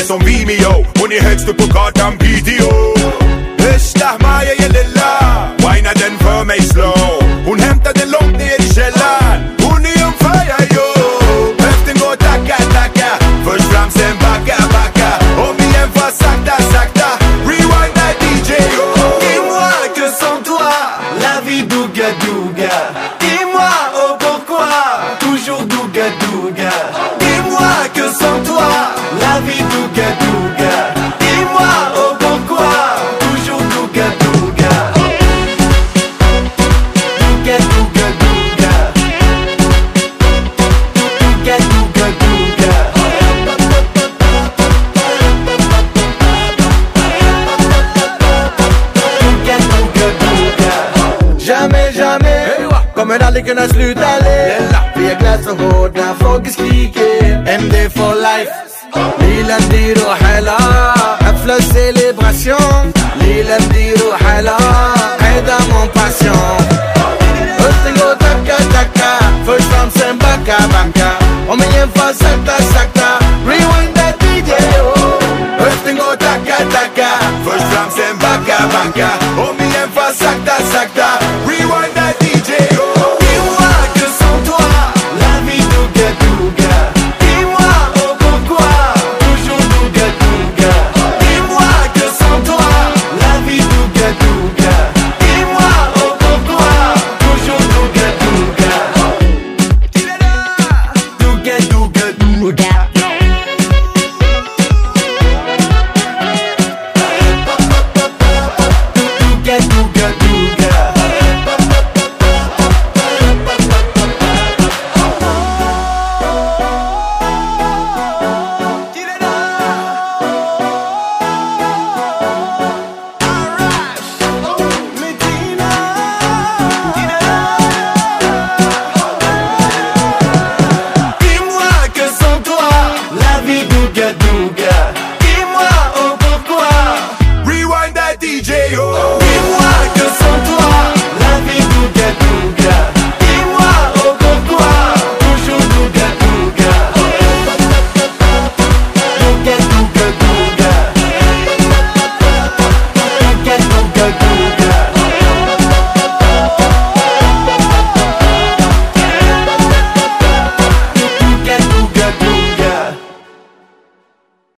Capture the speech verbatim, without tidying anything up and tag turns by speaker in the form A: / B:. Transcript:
A: som Vimeo och ni högst upp på gatan P T O. Hösta Maja Lilla, whina den för mig slow. Hon hämtade långt ner i källaren, hon är on fire yo. Höften går tacka tacka, först fram sen backa backa. Om igen fast sakta sakta, rewind that D J yo.
B: Dis-moi que sans toi, la vie douga douga. Dis-moi oh pourquoi, toujours douga douga. Dis-moi que sans toi, la vie douga douga. Dis-moi oh pourquoi, toujours douga douga. Douga douga douga. Douga douga douga. Douga douga douga. Jamais, jamais kommer aldrig kunna sluta le. Vi är glass och hårda, folk är skriker M D for life. Lila blir och hela حفلة célébration. Lila blir och hela Aida mon passion. Hösten går tacka tacka, först fram sen backa backa. Om igen fast sakta sakta, rewind that D J oh.
A: Hösten går tacka tacka, först fram sen backa backa. Om igen fast sakta sakta, rewind